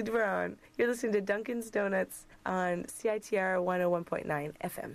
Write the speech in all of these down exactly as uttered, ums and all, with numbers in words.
Julie Brown. You're listening to Dunkin's Donuts on C I T R one oh one point nine F M.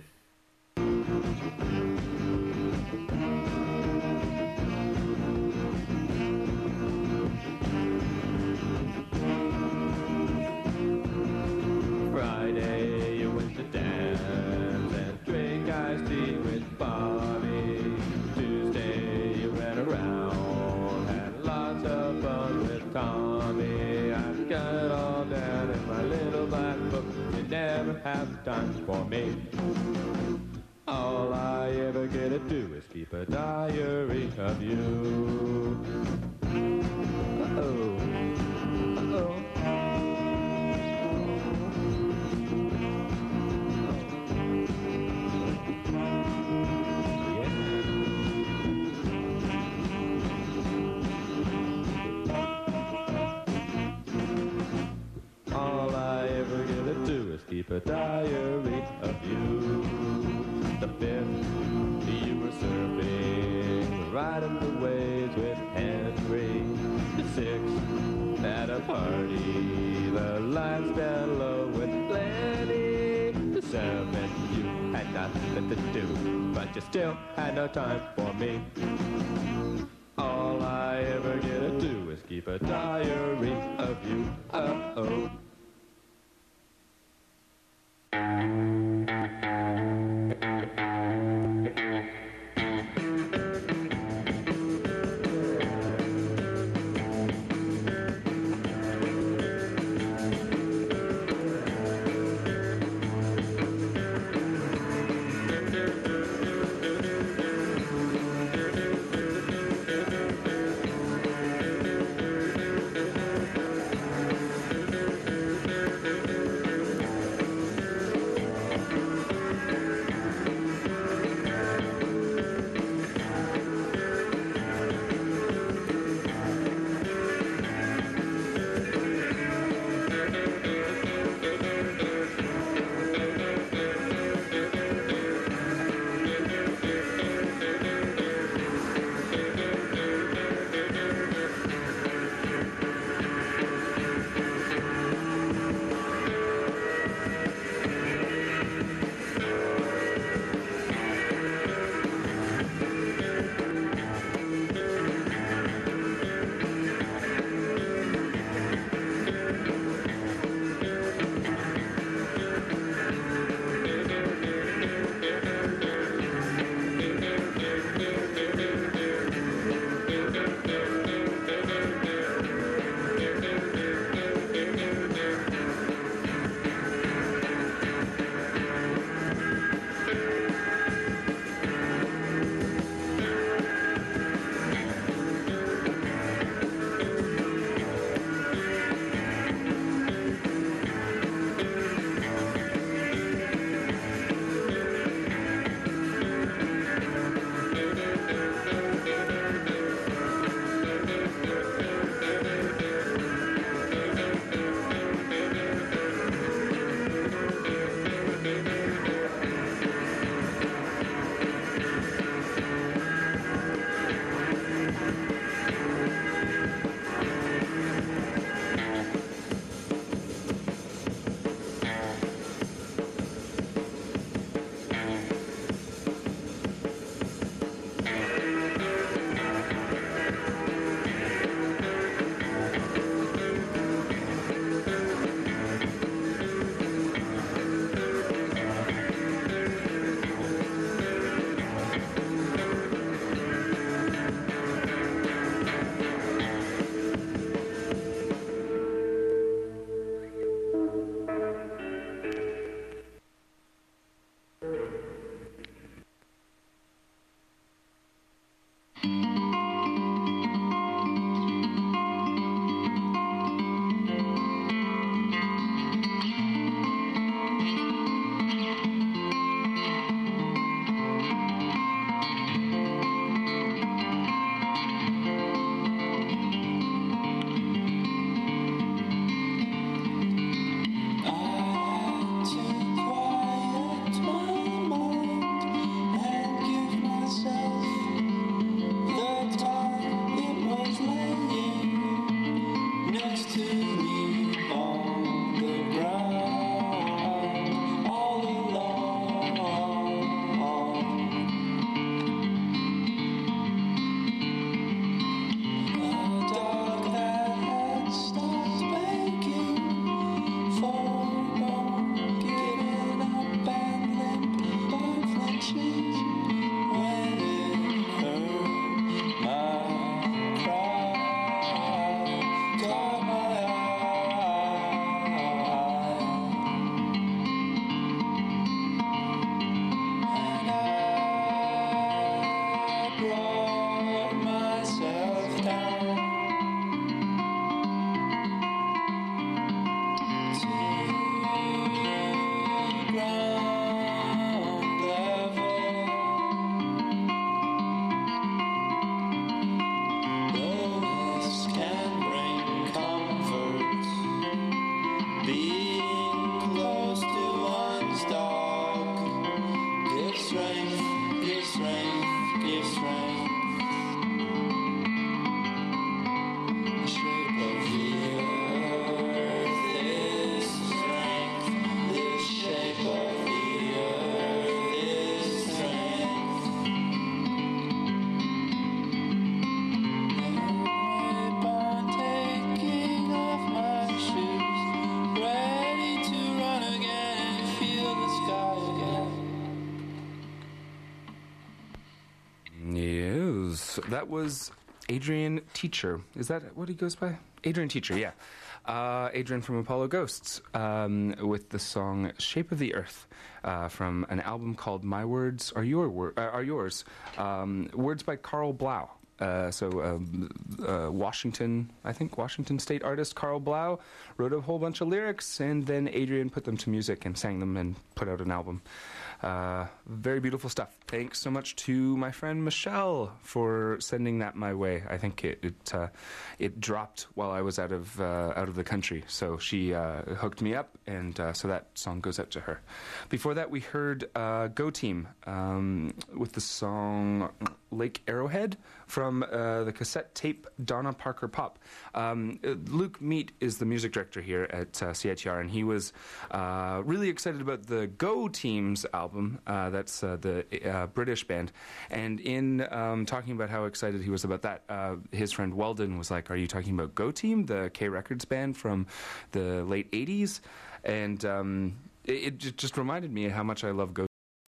Friday you went to dance and drink iced tea with Bobby. Tuesday you ran around, had lots of fun with Tommy. I've got it all down in my little black book. You never have time for me. All I ever get to do is keep a diary of you. Uh-oh. Uh-oh. All I ever get to do is keep a diary of you. The fifth, you were surfing, riding the waves with Henry. The sixth, at a party, the lights down low with Lenny. The seventh, you had nothing to do, but you still had no time for me. All I ever get to do is keep a diary of you. Uh-oh. that was Adrian Teacher. Is that what he goes by? Adrian Teacher, yeah. Uh, Adrian from Apollo Ghosts um, with the song "Shape of the Earth" uh, from an album called "My Words Are Your Wor- uh, Are Yours." Um, words by Carl Blau. Uh, so um, uh, Washington, I think Washington State artist Carl Blau wrote a whole bunch of lyrics, and then Adrian put them to music and sang them and put out an album. Uh, very beautiful stuff. Thanks so much to my friend Michelle for sending that my way. I think it it, uh, it dropped while I was out of uh, out of the country, so she uh, hooked me up, and uh, so that song goes out to her. Before that, we heard uh, Go Team um, with the song Lake Arrowhead from uh, the cassette tape Donna Parker Pop. Um, uh, Luke Meat is the music director here at uh, C I T R, and he was uh, really excited about the Go Team's album. Uh, that's uh, the uh, British band. And in um, talking about how excited he was about that, uh, his friend Weldon was like, "Are you talking about Go Team, the K Records band from the late eighties?" And um, it, it just reminded me how much I love Go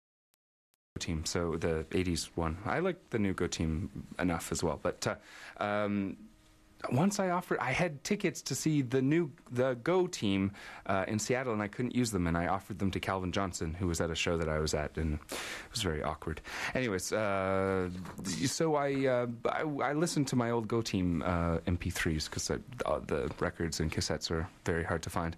Team, so the eighties one. I like the new Go Team enough as well. But uh, um, once I offered, I had tickets to see the new the Go Team uh, in Seattle, and I couldn't use them, and I offered them to Calvin Johnson, who was at a show that I was at, and it was very awkward. Anyways, uh, so I, uh, I I listened to my old Go Team uh, M P threes because uh, the records and cassettes are very hard to find.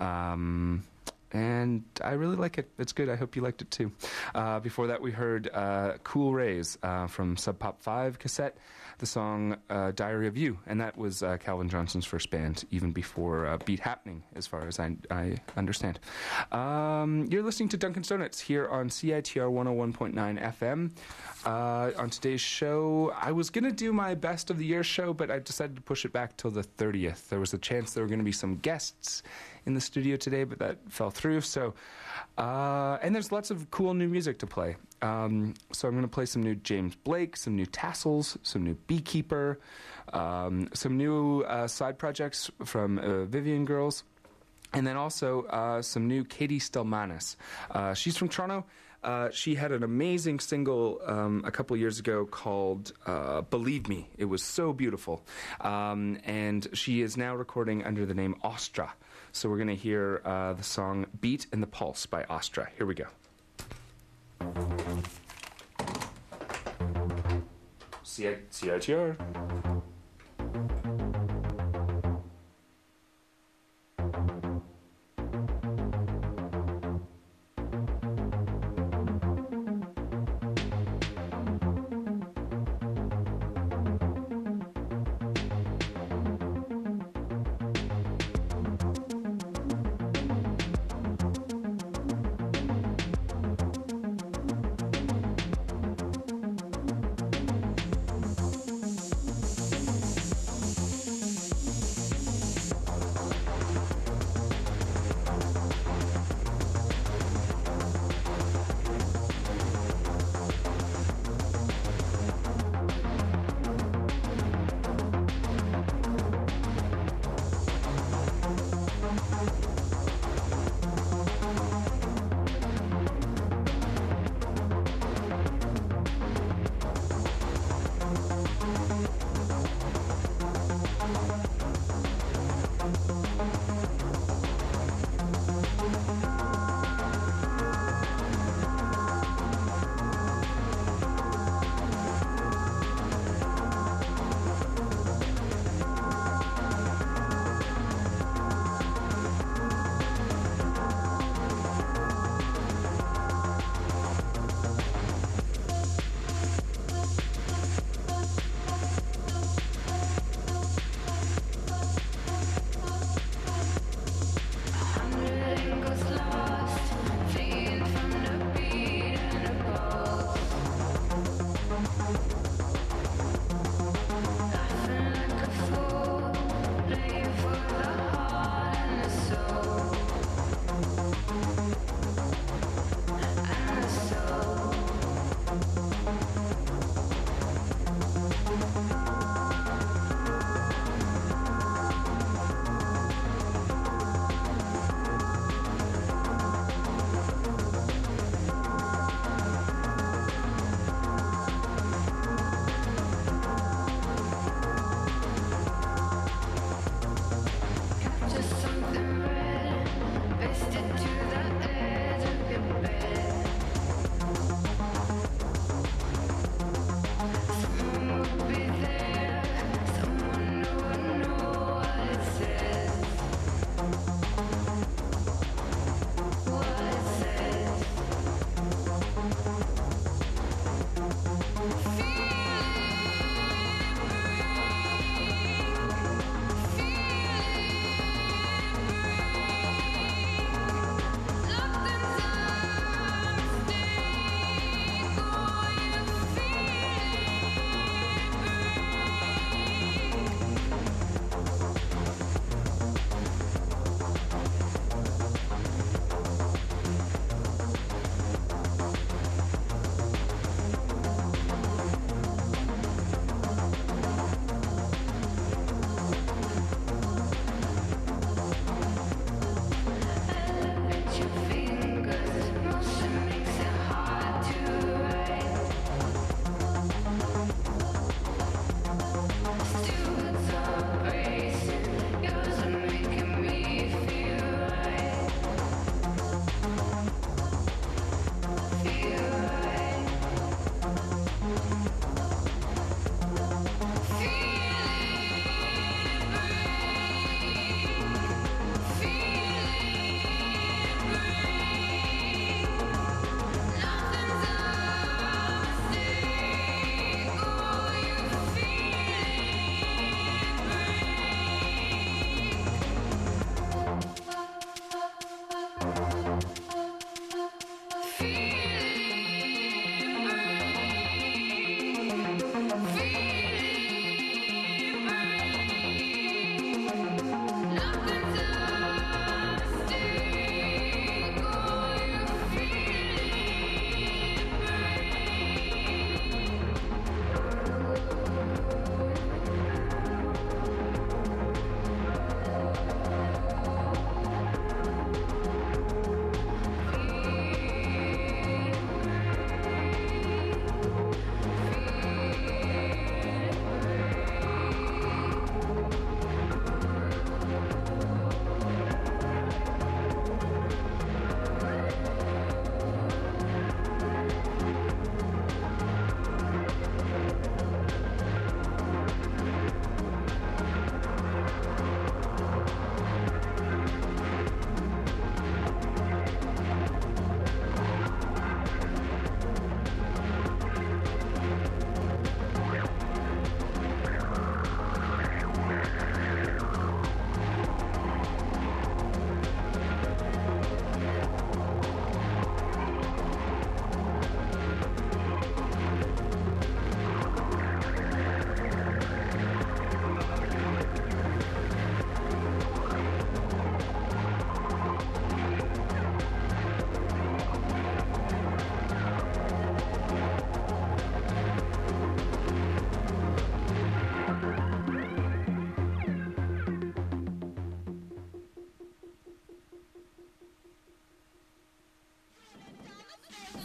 Um, And I really like it. It's good. I hope you liked it too. Uh, before that, we heard uh, Cool Rays uh, from Sub Pop five cassette, the song uh, Diary of You. And that was uh, Calvin Johnson's first band, even before uh, Beat Happening, as far as I, I understand. Um, you're listening to Duncan's Donuts here on C I T R one oh one point nine F M. Uh, on today's show, I was going to do my Best of the Year show, but I decided to push it back till the thirtieth. There was a chance there were going to be some guests in the studio today, but that fell through. So, uh, and there's lots of cool new music to play. Um, so I'm going to play some new James Blake, some new Tassels, some new Beekeeper, um, some new uh, side projects from uh, Vivian Girls, and then also uh, some new Katie Stelmanis. Uh, she's from Toronto. Uh, she had an amazing single um, a couple years ago called uh, Believe Me. It was so beautiful. Um, and she is now recording under the name Ostra. So we're going to hear uh, the song Beat in the Pulse by Ostra. Here we go. C I T R.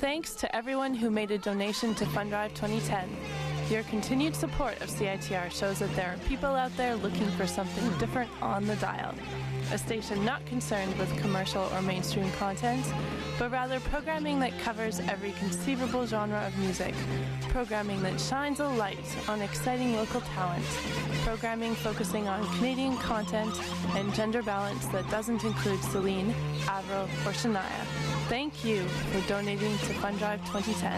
Thanks to everyone who made a donation to FundDrive twenty ten. Your continued support of C I T R shows that there are people out there looking for something different on the dial. A station not concerned with commercial or mainstream content, but rather programming that covers every conceivable genre of music. Programming that shines a light on exciting local talent. Programming focusing on Canadian content and gender balance that doesn't include Celine, Avril, or Shania. Thank you for donating to FundDrive twenty ten.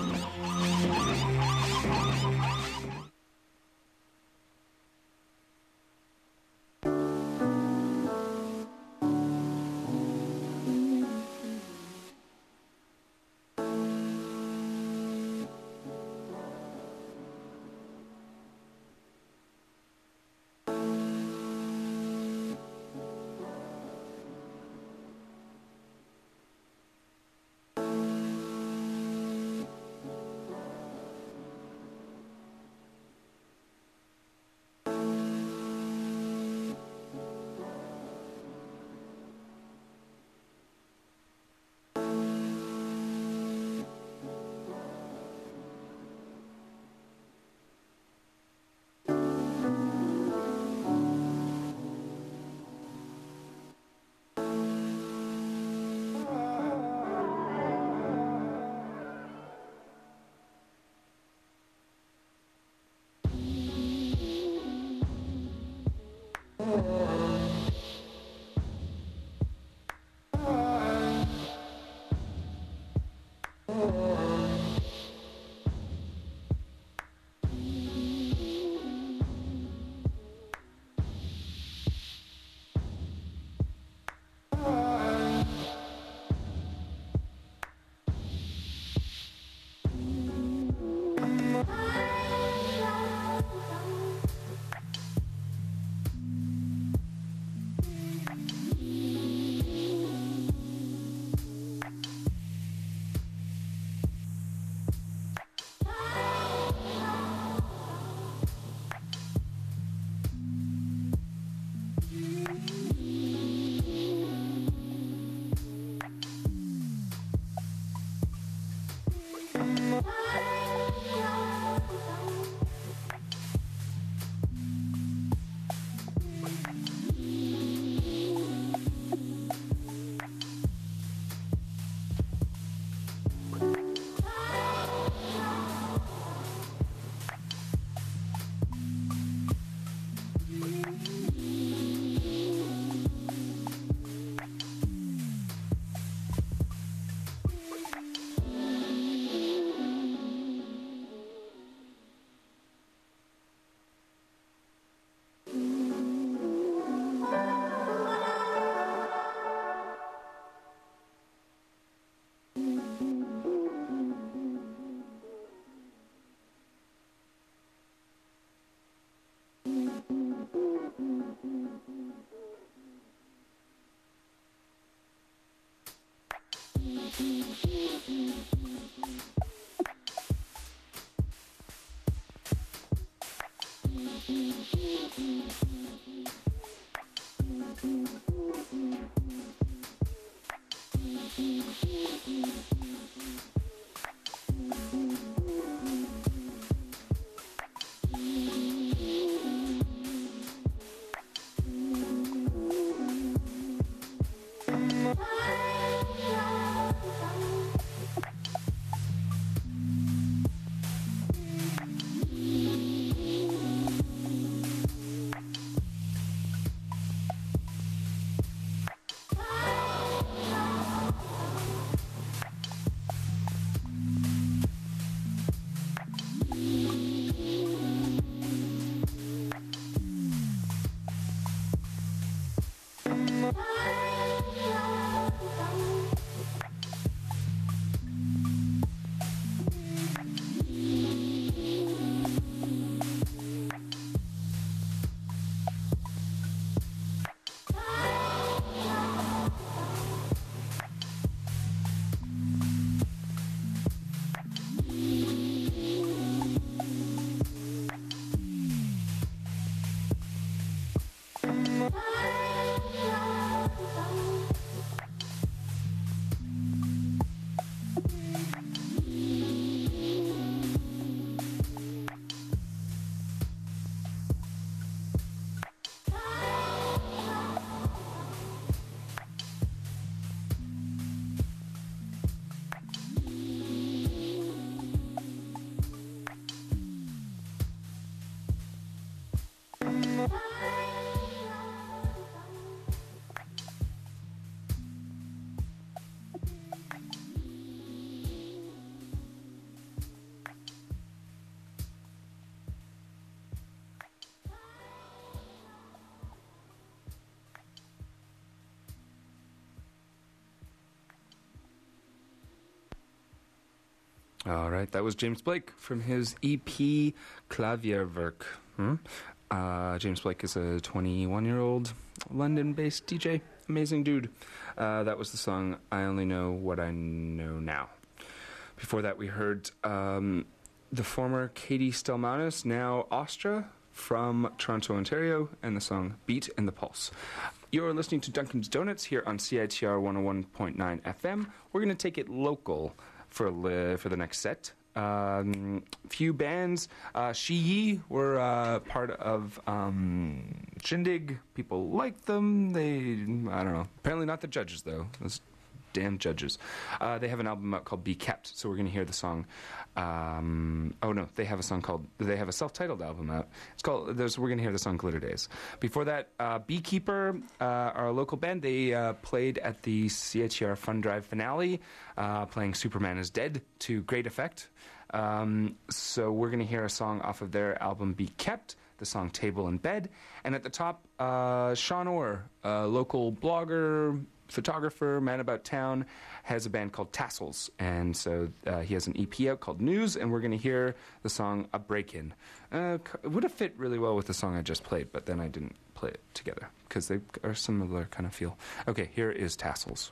All right, that was James Blake from his E P Klavierwerk. Hmm? Uh, James Blake is a twenty-one-year-old London-based D J. Amazing dude. Uh, that was the song I Only Know What I Know Now. Before that, we heard um, the former Katie Stelmanis, now Astra, from Toronto, Ontario, and the song Beat in the Pulse. You're listening to Dunkin's Donuts here on C I T R one oh one point nine F M. We're going to take it local for li- for the next set. Um, few bands. Uh, Shi Yi were uh, part of um, Shindig. People liked them. They, I don't know. Apparently not the judges, though. Those damn judges. Uh, they have an album out called Be Kept, so we're going to hear the song. Um, oh, no, they have a song called, they have a self-titled album out. It's called, there's, we're going to hear the song Glitter Days. Before that, uh, Beekeeper, uh, our local band, they uh, played at the C I T R Fun Drive finale, uh, playing Superman is Dead to great effect. Um, so we're going to hear a song off of their album Be Kept, the song Table in Bed. And at the top, uh, Sean Orr, a local blogger, photographer, man about town, has a band called Tassels. And so uh, he has an E P out called News, and we're going to hear the song A Break-In. Uh, it would have fit really well with the song I just played, but then I didn't play it together because they are similar kind of feel. Okay, here is Tassels.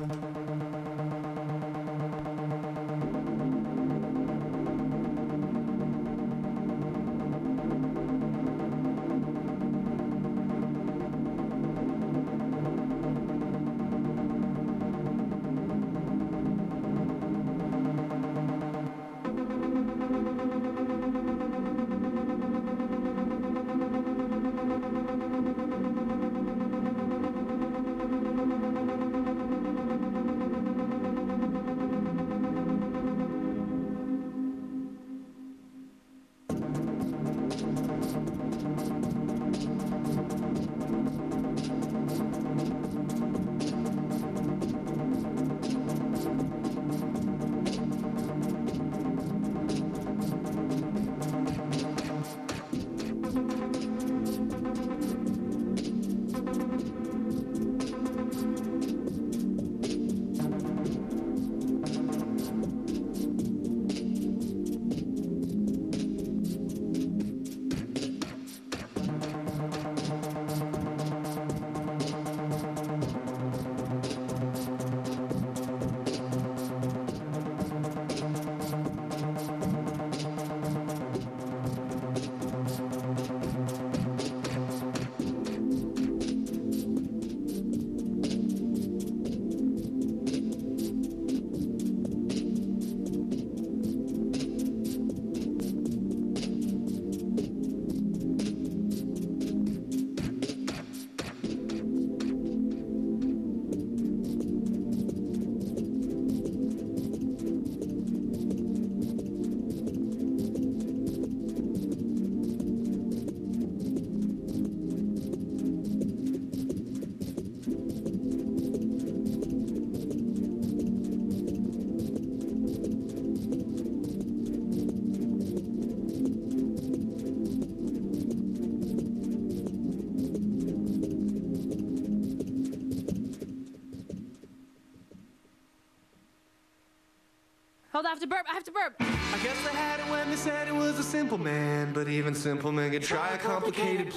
Hold on, I have to burp, I have to burp. I guess they had it when they said it was a simple man, but even simple men could try a complicated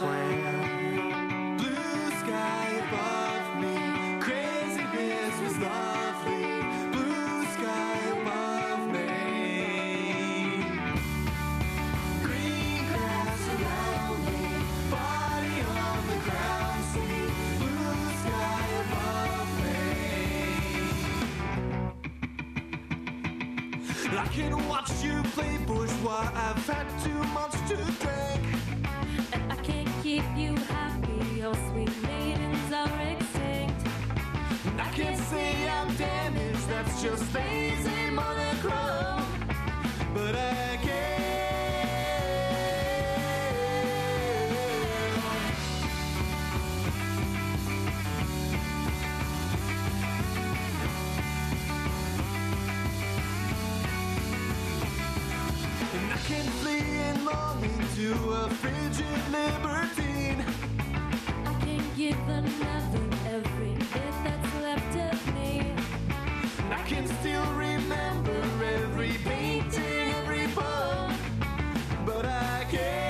plan. Blue sky above me, craziness was lovely. Blue sky above me, green grass around me, body on the ground, see blue sky above me. I can watch you play bourgeois, I've had too much to drink. And I can't keep you happy, your sweet maidens are extinct. And I can't say I'm damaged, that's just lazy monochrome. But I can you a frigid libertine. I can give another every bit that's left of me. And I can still remember every painting, every poem, but I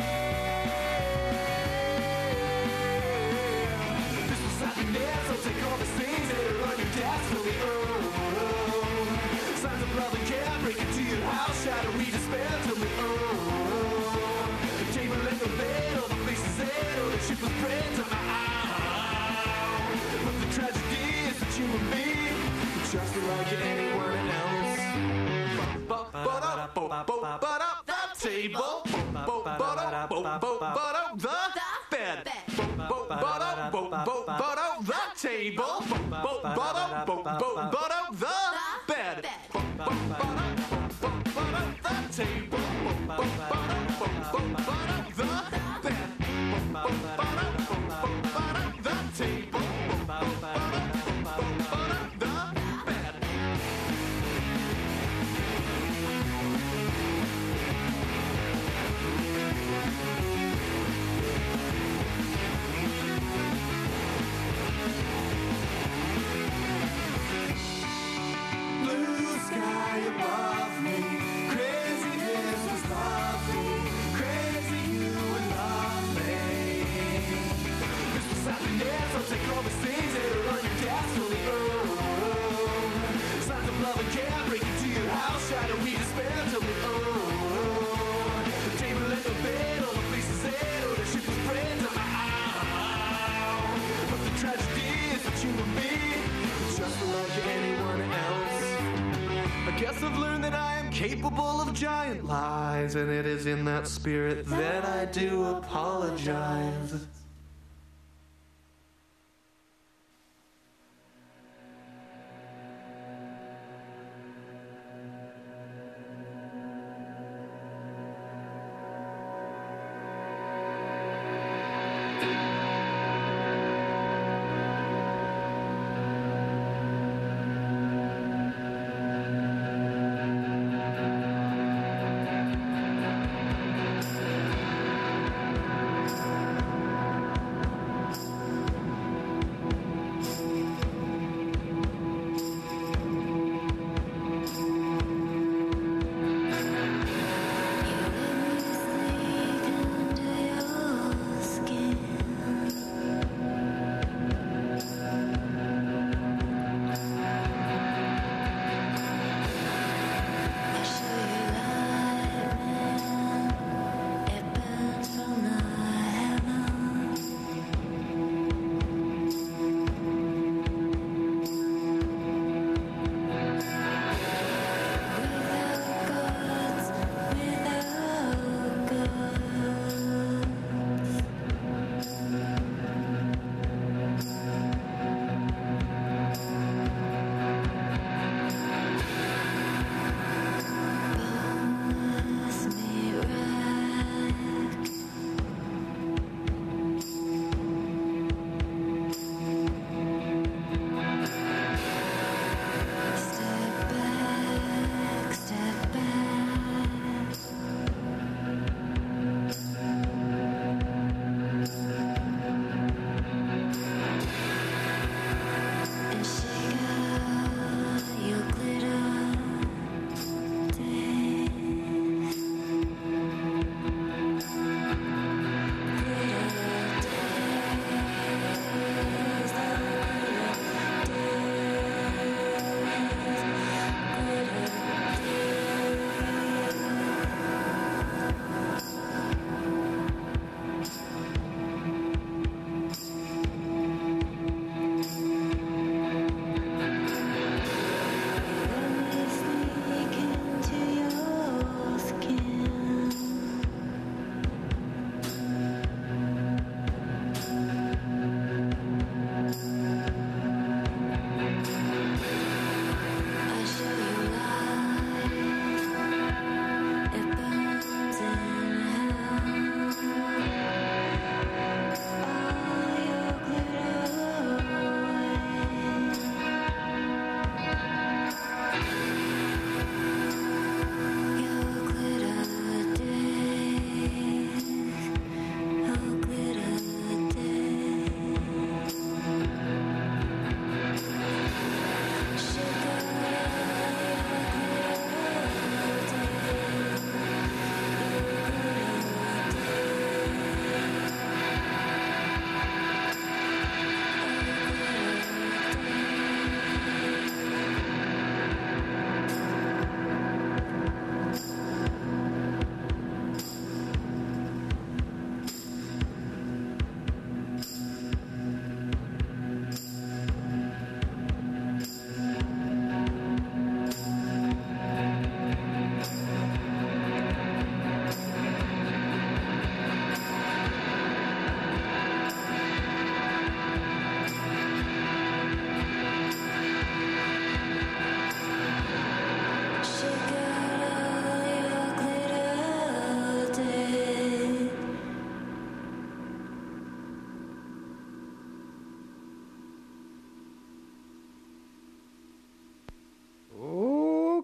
can't. This was happiness, I'll take all the things that are on your desk for me. Oh, signs of love and care, break into your house, shadowy despair, tell me, oh, table and the bed, all the faces there, all the shit was bread to my eye. But the tragedy is that you and me, just like anyone else. Ba-da-ba-da-bo-bo-ba-da, the table. Bo-bo-ba-da-bo-bo-ba-da, the bed. Bo-bo-ba-da-bo-bo-ba-da, the table. Bo-bo-ba-da-bo-bo-ba-da, the bed. Bo-bo-ba-da-bo-bo-ba-da, the table. Bo-bo-ba-da-bo-bo-ba-da, the bed. Bo-bo-ba-da-bo-bo-ba-da, the table. Bo-bo-ba-da-bo-bo-ba-da, the bed. Blue sky above me, crazy this was lovely, crazy you would love me. This was happiness, I'll take all the things that are on your desk for me. Oh, signs of love and care, break into your house, shadowy despair, tell me, oh, the table and the bed, all the faces there, all the shit was bread to my eye. But the tragedy is that you and me, just like anyone else. I guess I've learned that I am capable of giant lies, and it is in that spirit that I do apologize.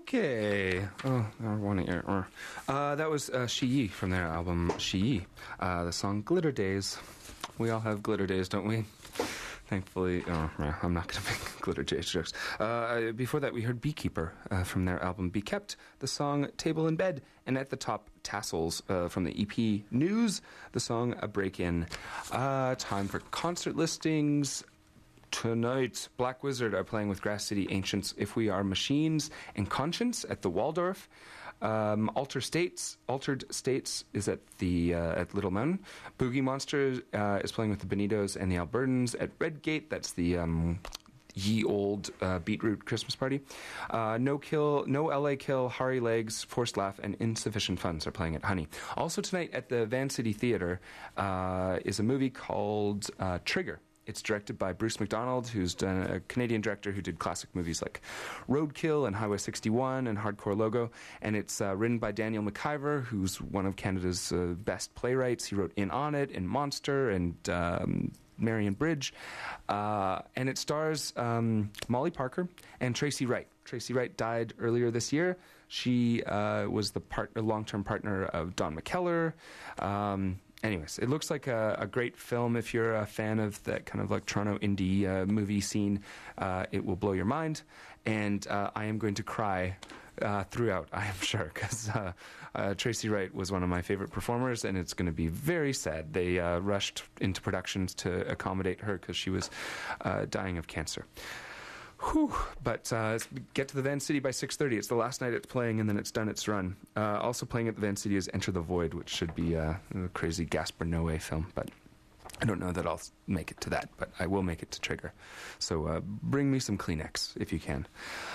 Okay. Oh, I want to hear. Uh, that was uh, Shi Yi from their album Shi Yi. Uh, the song Glitter Days. We all have glitter days, don't we? Thankfully, oh, yeah, I'm not going to make glitter days jokes. Uh, before that, we heard Beekeeper uh, from their album Be Kept, the song Table in Bed, and at the top, Tassels uh, from the E P News, the song A Break In. Uh, time for concert listings. Tonight, Black Wizard are playing with Grass City Ancients, If We Are Machines, and Conscience at the Waldorf. Um, Alter States, Altered States is at the uh, at Little Mountain. Boogie Monster uh, is playing with the Bonitos and the Albertans at Redgate. That's the um, ye old uh, Beetroot Christmas party. Uh, no Kill, No L A Kill, Hari Legs, Forced Laugh, and Insufficient Funds are playing at Honey. Also tonight at the Van City Theatre uh, is a movie called uh, Trigger. It's directed by Bruce McDonald, who's done a Canadian director who did classic movies like Roadkill and Highway sixty-one and Hardcore Logo. And it's uh, written by Daniel McIver, who's one of Canada's uh, best playwrights. He wrote In On It and Monster and um, Marion Bridge. Uh, and it stars um, Molly Parker and Tracy Wright. Tracy Wright died earlier this year. She uh, was the part- long-term partner of Don McKellar. Um, Anyways, it looks like a, a great film. If you're a fan of that kind of like Toronto indie uh, movie scene, uh, it will blow your mind. And uh, I am going to cry uh, throughout, I am sure, because uh, uh, Tracy Wright was one of my favorite performers, and it's going to be very sad. They uh, rushed into productions to accommodate her because she was uh, dying of cancer. Whew. But uh, get to the Van City by six thirty. It's the last night it's playing, and then it's done its run. Uh, also playing at the Van City is Enter the Void, which should be uh, a crazy Gaspar Noé film. But I don't know that I'll make it to that, but I will make it to Trigger. So uh, bring me some Kleenex, if you can.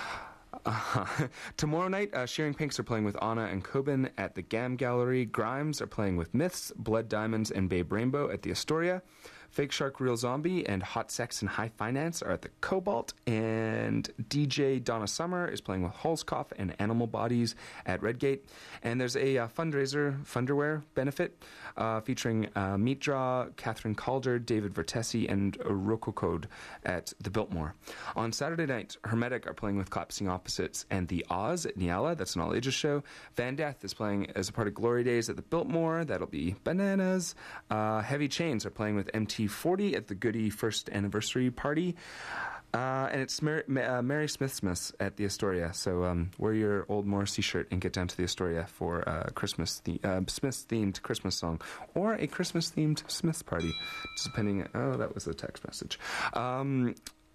Uh, tomorrow night, uh, Shearing Pinks are playing with Anna and Coben at the Gam Gallery. Grimes are playing with Myths, Blood Diamonds, and Babe Rainbow at the Astoria. Fake Shark, Real Zombie, and Hot Sex and High Finance are at the Cobalt, and D J Donna Summer is playing with Holzkopf and Animal Bodies at Redgate. And there's a uh, fundraiser, Funderwear benefit, uh, featuring uh, Meat Draw, Catherine Calder, David Vertesi, and Rococode at the Biltmore. On Saturday night, Hermetic are playing with Collapsing Opposites and The Oz at Niala. That's an all-ages show. Van Death is playing as a part of Glory Days at the Biltmore. That'll be bananas. Uh, Heavy Chains are playing with M T forty at the Goody first anniversary party. Uh, and it's Mary, uh, Mary Smith-Smith's at the Astoria. So um, wear your old Morrissey shirt and get down to the Astoria for a Christmas the- uh, Smiths-themed Christmas song or a Christmas-themed Smiths party, depending. Oh, that was a text message. Um,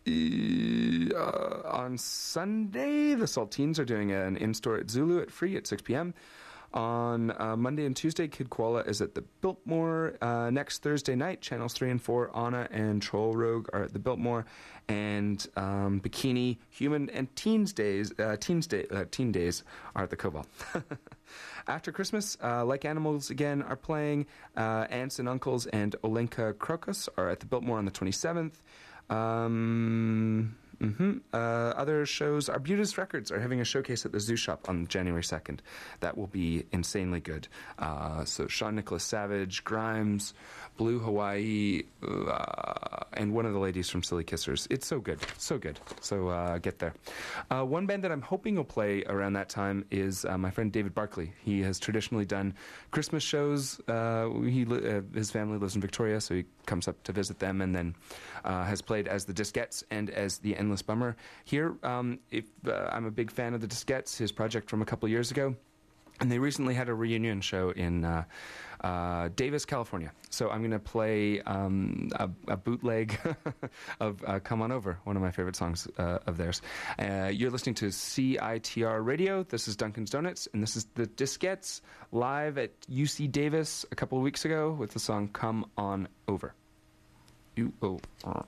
uh, on Sunday, the Saltines are doing an in-store at Zulu at Free at six p.m. On uh, Monday and Tuesday, Kid Koala is at the Biltmore. Uh, next Thursday night, Channels three and four, Anna and Troll Rogue are at the Biltmore. And um, Bikini, Human, and Teens Days, uh, Teens Day, uh, Teen Days are at the Cobalt. After Christmas, uh, Like Animals again are playing. Uh, Aunts and Uncles and Olenka Crocus are at the Biltmore on the twenty-seventh. Um... Mm-hmm. Uh, other shows, Arbutus Records are having a showcase at the Zoo Shop on January second. That will be insanely good. Uh, so Sean Nicholas Savage, Grimes, Blue Hawaii, uh, and one of the ladies from Silly Kissers. It's so good. So good. So uh, get there. Uh, one band that I'm hoping will play around that time is uh, my friend David Barkley. He has traditionally done Christmas shows. Uh, he li- uh, his family lives in Victoria, so he comes up to visit them, and then uh, has played as the Diskettes and as the Endless Bummer. Here, um, if uh, I'm a big fan of the Diskettes, his project from a couple years ago, and they recently had a reunion show in uh, uh, Davis, California. So I'm going to play um, a, a bootleg of uh, Come On Over, one of my favorite songs uh, of theirs. Uh, you're listening to C I T R Radio. This is Dunkin's Donuts, and this is the Diskettes live at U C Davis a couple of weeks ago with the song Come On Over. U O R.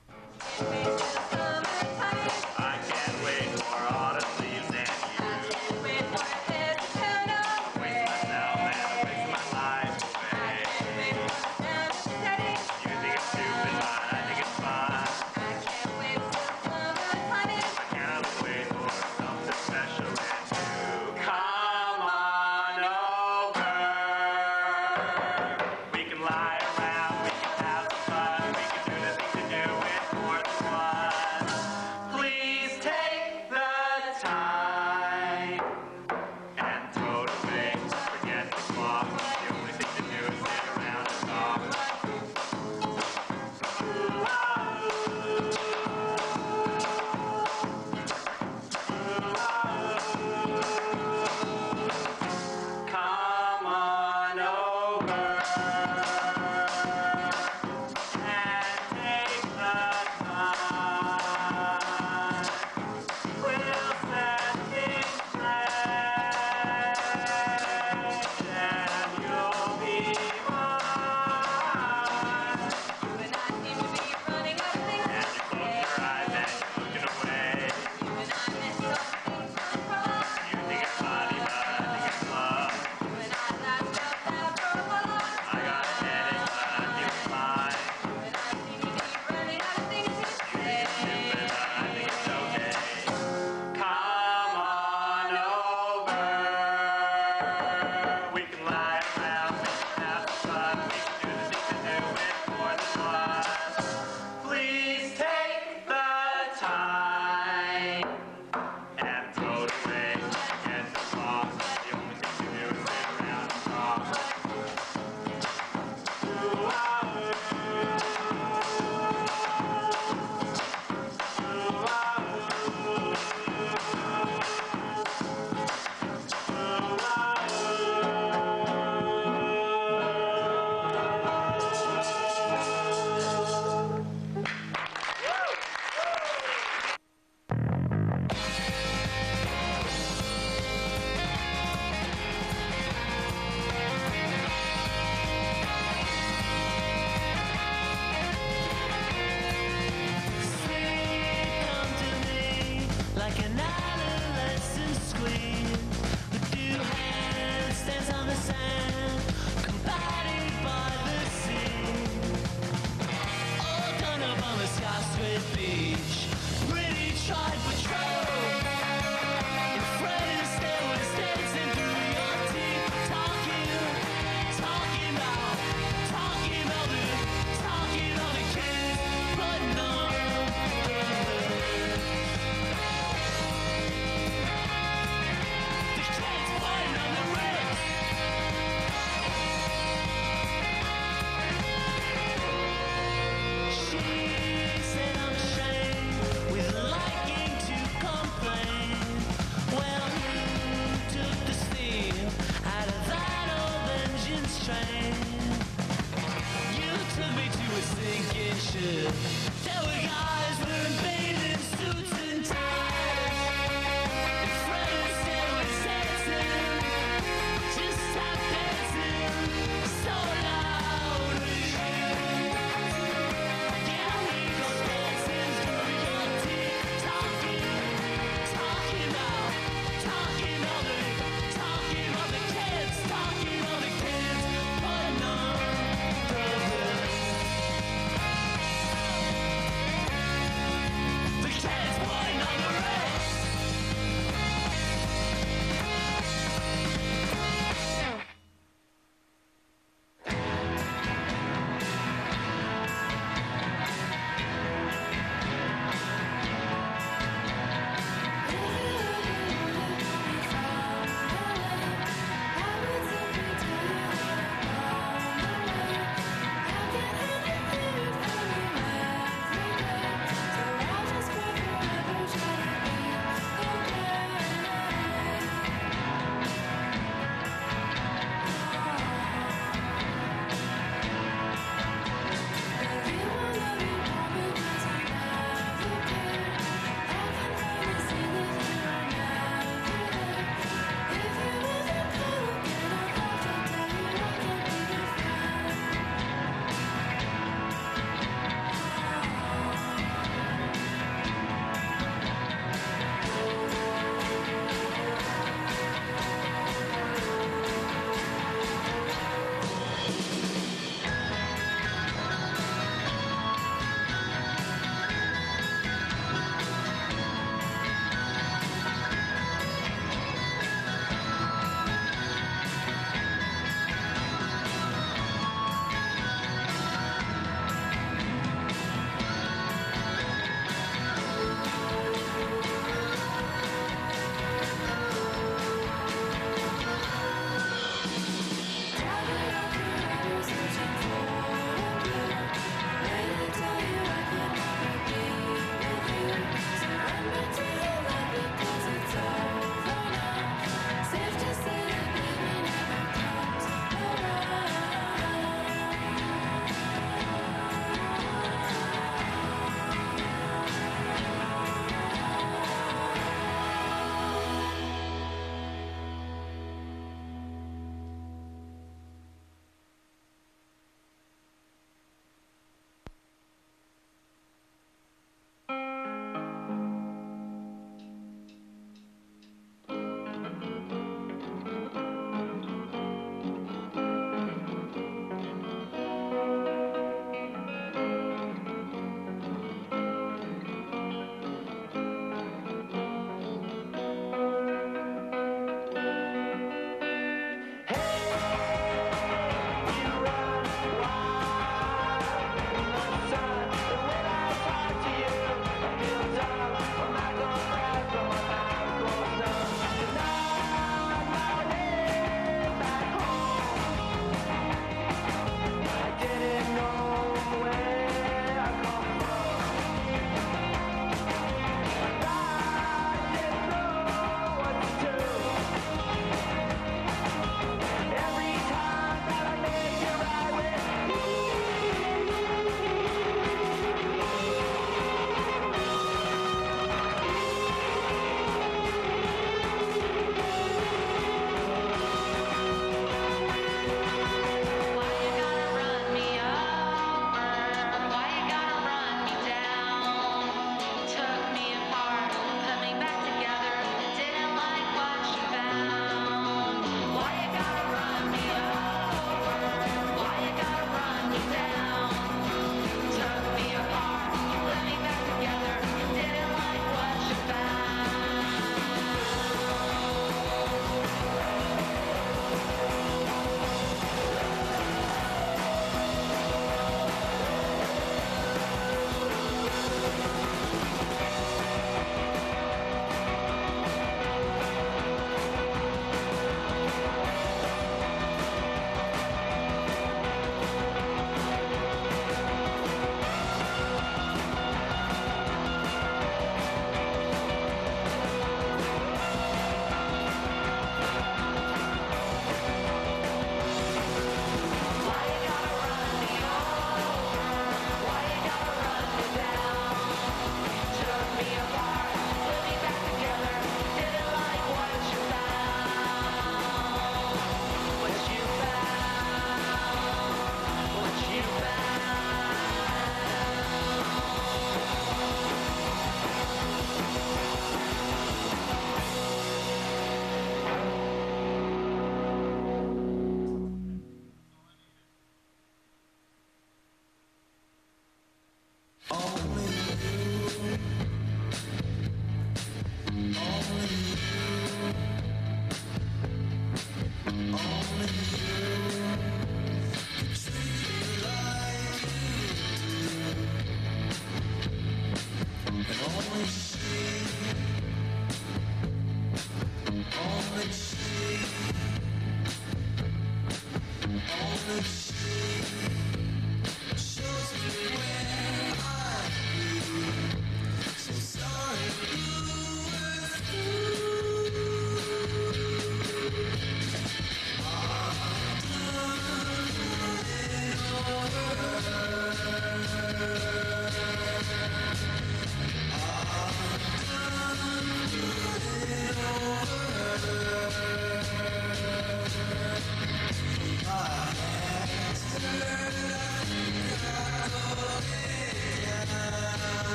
I can't wait for autumn leaves and you. Waste myself and waste my life away. You think it's stupid, but I think it's fun. I can't wait for something special and to come on over. We can lie around, we can have some fun, we can do the things to do with more than one.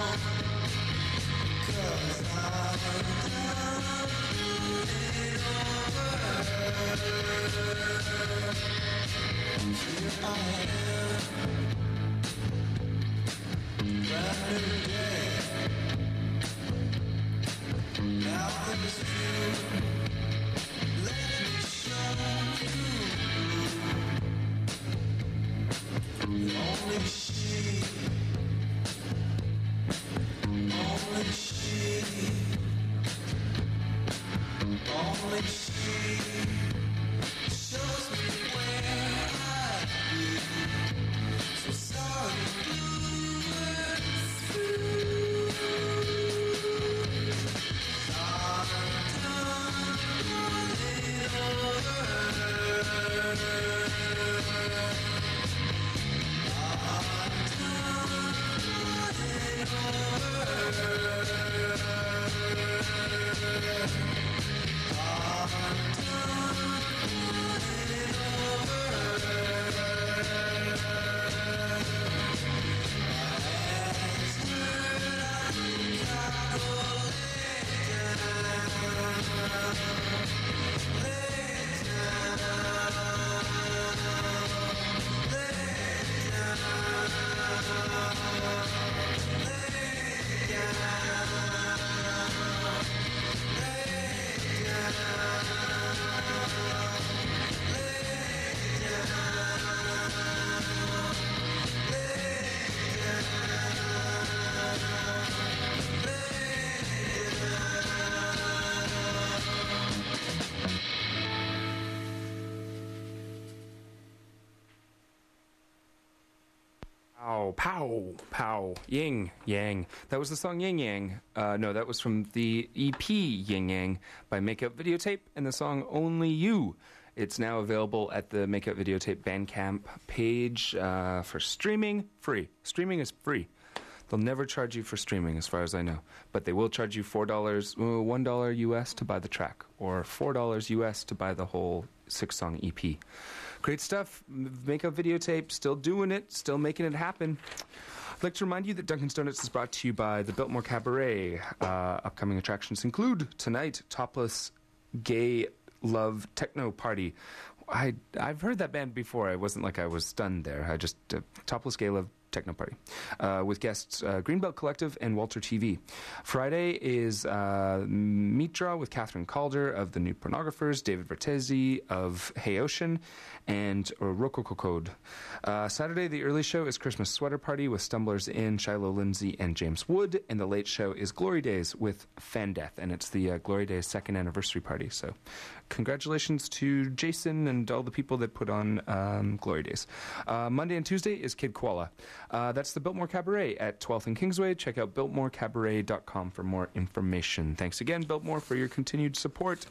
Pow, pow, pow, yin, yang. That was the song Yin Yang. Uh, no, that was from the E P Yin Yang by Makeup Videotape and the song Only You. It's now available at the Makeup Videotape Bandcamp page uh, for streaming, free. Streaming is free. They'll never charge you for streaming, as far as I know. But they will charge you four dollars, uh, one dollar U S to buy the track, or four dollars U S to buy the whole six-song E P. Great stuff. Makeup Videotape, still doing it, still making it happen. I'd like to remind you that Dunkin's Donuts is brought to you by the Biltmore Cabaret. Uh, upcoming attractions include tonight, Topless Gay Love Techno Party. I, I've heard that band before. I wasn't like I was stunned there. I just, uh, Topless Gay Love Techno Party, uh, with guests uh, Greenbelt Collective and Walter T V. Friday is uh, Mitra with Catherine Calder of the New Pornographers, David Vertesi of Hey Ocean, and uh, Rococo Code. Uh, Saturday, the early show is Christmas Sweater Party with Stumblers in Shiloh Lindsay and James Wood, and the late show is Glory Days with Fan Death, and it's the uh, Glory Days second anniversary party. So, congratulations to Jason and all the people that put on um, Glory Days. Uh, Monday and Tuesday is Kid Koala. Uh, that's the Biltmore Cabaret at twelfth and Kingsway. Check out biltmore cabaret dot com for more information. Thanks again, Biltmore, for your continued support.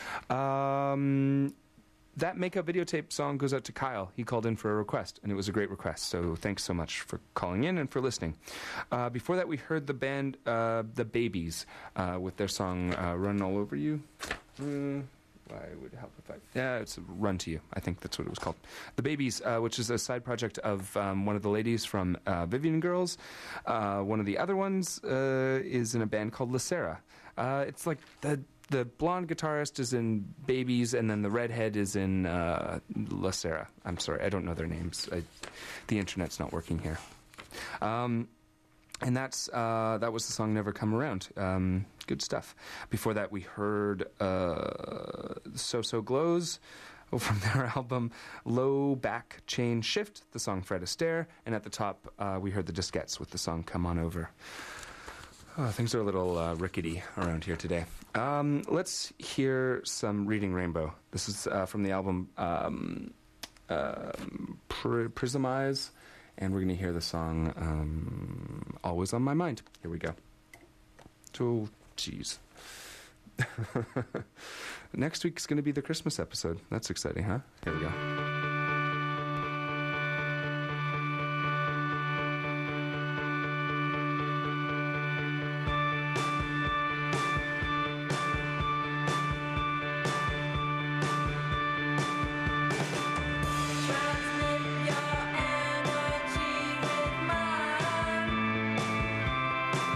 Um, that Makeup Videotape song goes out to Kyle. He called in for a request, and it was a great request. So thanks so much for calling in and for listening. Uh, before that, we heard the band uh, The Babies uh, with their song uh, Run All Over You. Mm. Why would it help if I... Yeah, it's Run to You. I think that's what it was called. The Babies, uh, which is a side project of um, one of the ladies from uh, Vivian Girls. Uh, one of the other ones uh, is in a band called La Sera. Uh, it's like the the blonde guitarist is in Babies, and then the redhead is in uh, La Sera. I'm sorry, I don't know their names. I, the internet's not working here. Um... And that's uh, that was the song Never Come Around. Um, good stuff. Before that, we heard uh, So So Glows from their album Low Back Chain Shift, the song Fred Astaire. And at the top, uh, we heard the Disquettes with the song Come On Over. Oh, things are a little uh, rickety around here today. Um, let's hear some Reading Rainbow. This is uh, from the album um, uh, Pr- Prismize. And we're going to hear the song um, Always on My Mind. Here we go. Oh, jeez. Next week's going to be the Christmas episode. That's exciting, huh? Here we go. Transmit your energy with mine.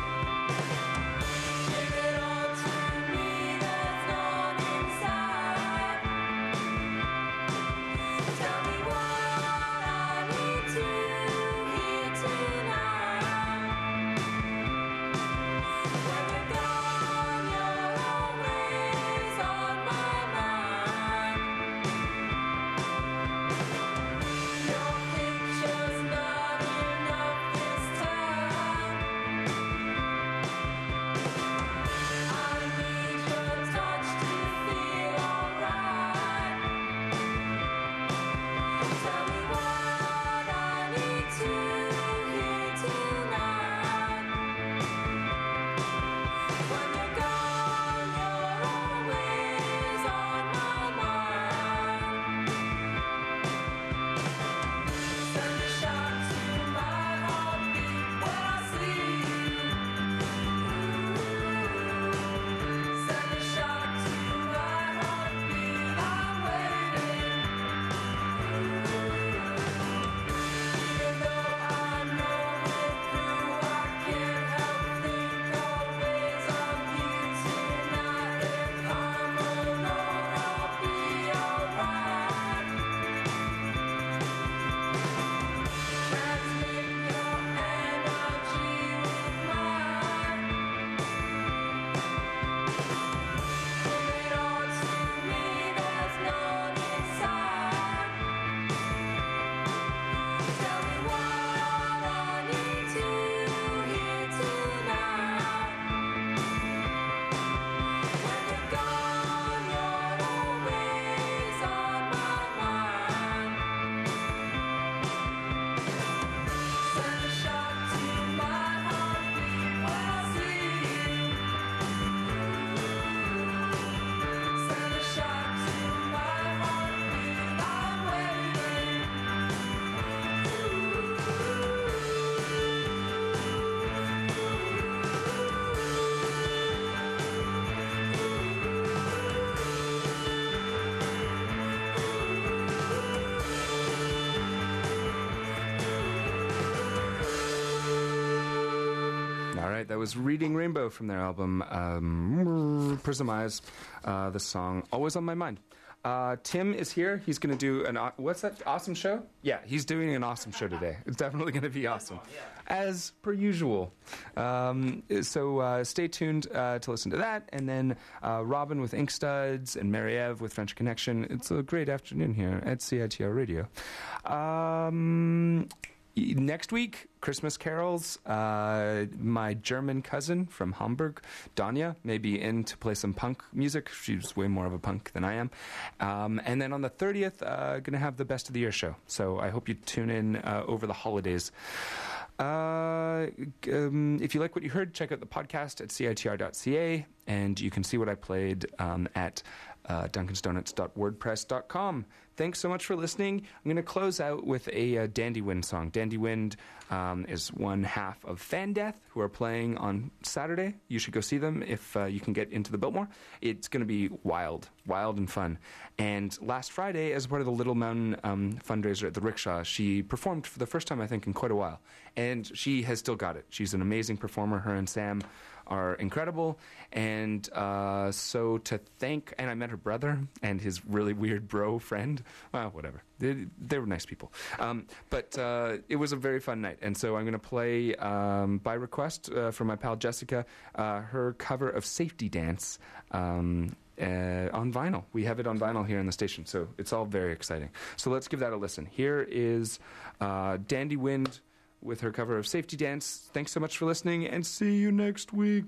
right, that was Reading Rainbow from their album um, Prism Eyes. Uh, the song Always on My Mind. Uh, Tim is here. He's going to do an aw- what's that awesome show? Yeah, he's doing an awesome show today. It's definitely going to be awesome, as per usual. Um, so uh, stay tuned uh, to listen to that, and then uh, Robin with Ink Studs and Mary Ev with French Connection. It's a great afternoon here at C I T R Radio. Um, Next week, Christmas carols. Uh, my German cousin from Hamburg, Danya, may be in to play some punk music. She's way more of a punk than I am. Um, and then on the thirtieth, uh, going to have the Best of the Year show. So I hope you tune in uh, over the holidays. Uh, um, if you like what you heard, check out the podcast at C I T R dot C A, and you can see what I played um, at uh, duncans donuts dot wordpress dot com. Thanks so much for listening. I'm going to close out with a uh, Dandy Wind song. Dandy Wind um, is one half of Fan Death, who are playing on Saturday. You should go see them if uh, you can get into the Biltmore. It's going to be wild, wild and fun. And last Friday, as part of the Little Mountain um, fundraiser at the Rickshaw, she performed for the first time, I think, in quite a while. And she has still got it. She's an amazing performer. Her and Sam are incredible. And uh, so to thank, and I met her brother and his really weird bro friend. Well, whatever. They, they were nice people. Um, but uh, it was a very fun night. And so I'm going to play, um, by request uh, from my pal Jessica, uh, her cover of Safety Dance um, uh, on vinyl. We have it on vinyl here in the station. So it's all very exciting. So let's give that a listen. Here is uh, Dandy Wind with her cover of Safety Dance. Thanks so much for listening, and see you next week.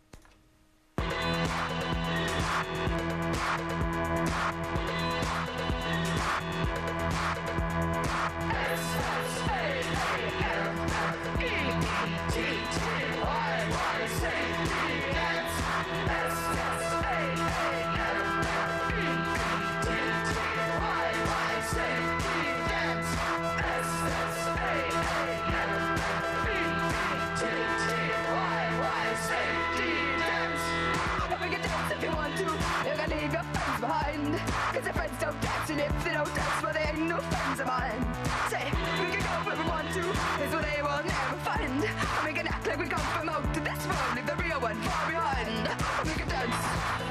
Cause their friends don't dance, and if they don't dance, well, they ain't no friends of mine. Say, we can go where we want to, is what they will never find. And we can act like we come from out to this world, leave the real one far behind. And we can dance.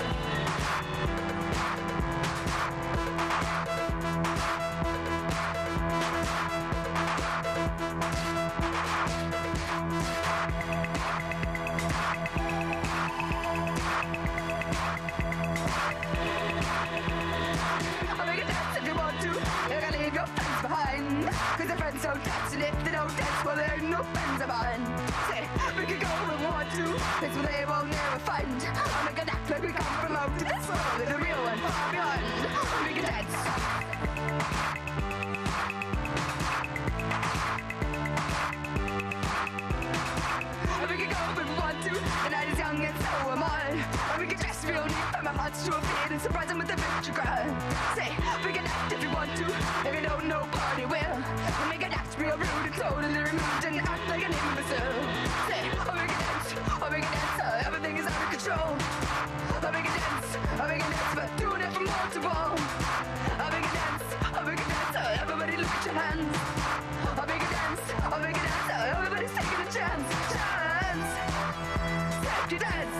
Cause their friends don't dance, and if they don't dance, well, they ain't no friends of mine. Say, we can go where we want to, it's what they will never find. And we can act like we come from out to this world, leave the real one far behind. And we can dance. And we can go where we want to, the night is young and so am I. And we can dress real neat from our hearts to our feet and surprise them with a victory cry. Say, we can act if we want to, if you don't know party well. We make an act real rude and totally removed and act like an imbecile. Say, oh, we can dance, oh, we can dance, uh, everything is out of control. Oh, we can dance, oh, we can dance, but doing it from wall to wall. Oh, we can dance, oh, we can dance, uh, everybody look at your hands. Oh, we can dance, oh, we can dance, uh, everybody's taking a chance. Chance, safety dance.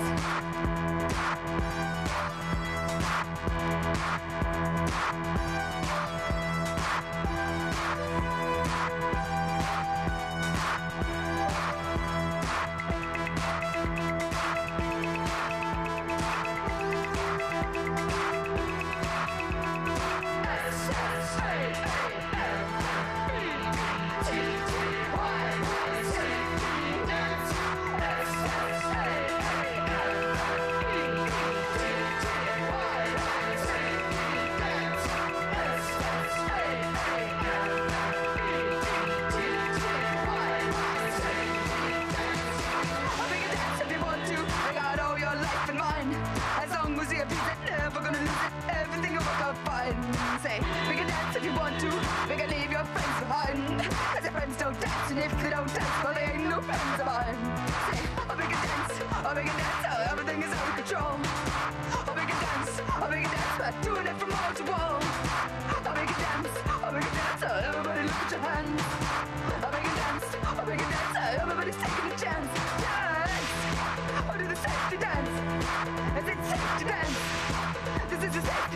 And if they don't dance, well, they ain't no friends of mine. Say, oh, we can dance, oh, we can dance, oh, everything is out of control. Oh, we can dance, oh, we can dance, but doing it from wall to wall. Oh, we can dance, oh, we can dance, oh, everybody look at your hands. Oh, we can dance, oh, we can dance, oh, everybody's taking a chance. Dance!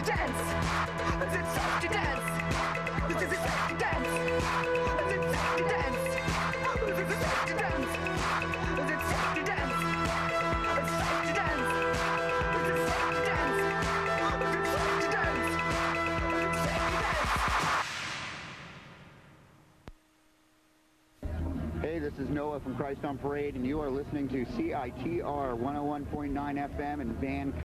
to dance? Is it safe to dance? Is it safe to dance? Is it safe to dance? Is it safe to dance? Is it safe to dance? It's safe to dance. Is it safe to dance? Is it safe to dance? Is it safe to dance? Hey, this is Noah from Christ on Parade, and you are listening to C I T R one oh one point nine F M in Vancouver.